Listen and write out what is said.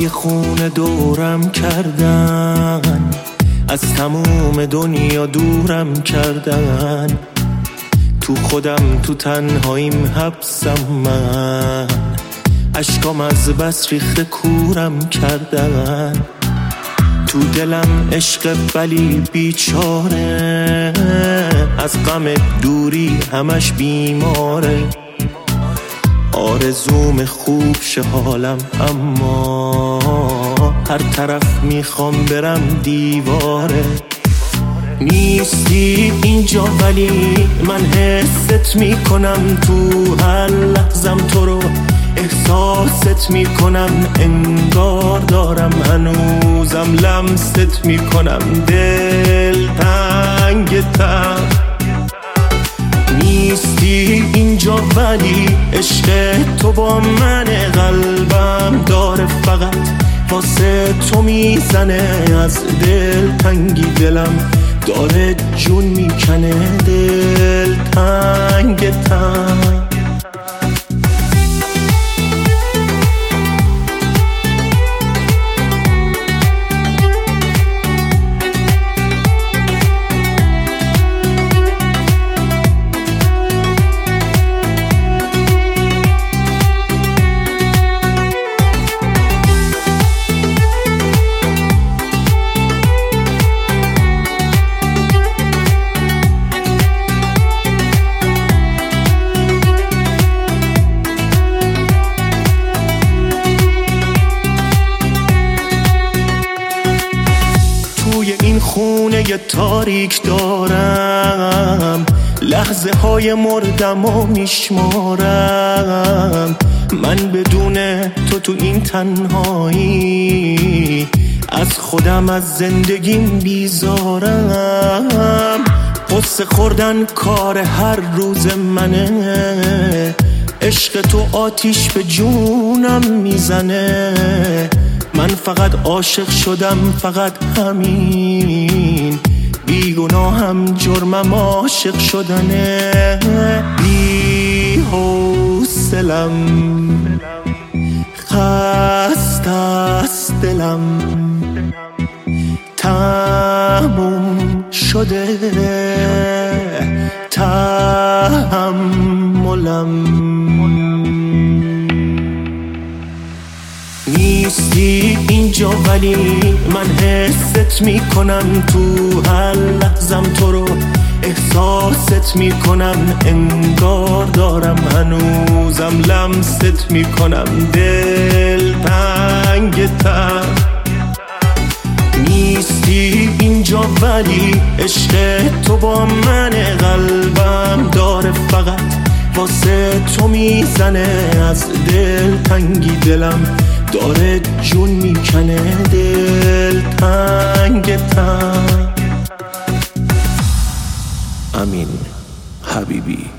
دریای خون دورم کردن، از تموم دنیا دورم کردن، تو خودم تو تنهاییم حبسم من، اشکام از بس ریخته کورم کردن، تو دلم عشق ولی بیچاره، از غم دوری همش بیماره، آرزوم خوب شه حالم اما هر طرف میخوام برم دیواره. نیستی اینجا ولی من حست میکنم، تو هر لحظم تو رو احساست میکنم، انگار دارم هنوزم لمست میکنم، دل تنگ تر. نیستی اینجا ولی عشق تو با من، قلبم داره فقط واسه تو میزنه، از دل تنگی دلم داره جون میکنه، دل تنگ تر. این خونه تاریک دارم، لحظه های مردم و میشمارم، من بدون تو این تنهایی از خودم از زندگیم بیزارم، قصه خوردن کار هر روز منه، عشق تو آتیش به جونم میزنه، من فقط عاشق شدم فقط همین، بیگناهم جرمم عاشق شدنه، بی حوصلم خسته است دلم، تموم شده تحملم. نیستی اینجا ولی من حست میکنم، تو هر لحظم تو رو احساست میکنم، انگار دارم هنوزم لمست میکنم، دل تنگ تر. نیستی اینجا ولی عشق تو با من، قلبم داره فقط واسه تو میزنه، از دل تنگی دلم داره جون میکنه، دل تنگ تر. امین حبیبی.